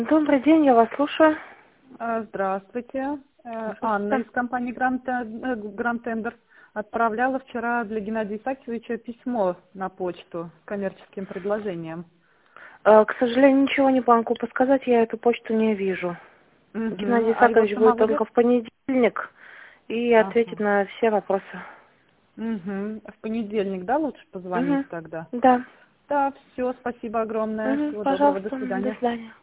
Добрый день, я вас слушаю. Здравствуйте. Анна из компании Гранд Тендер отправляла вчера для Геннадия Исаакиевича письмо на почту с коммерческим предложением. К сожалению, ничего не могу подсказать, я эту почту не вижу. Геннадий А его Исаакович будет самого нет? только в понедельник и ответит Ага. на все вопросы. В понедельник, да, лучше позвонить тогда? Да. Да, все, спасибо огромное. Всего доброго, до Пожалуйста, до свидания. свидания.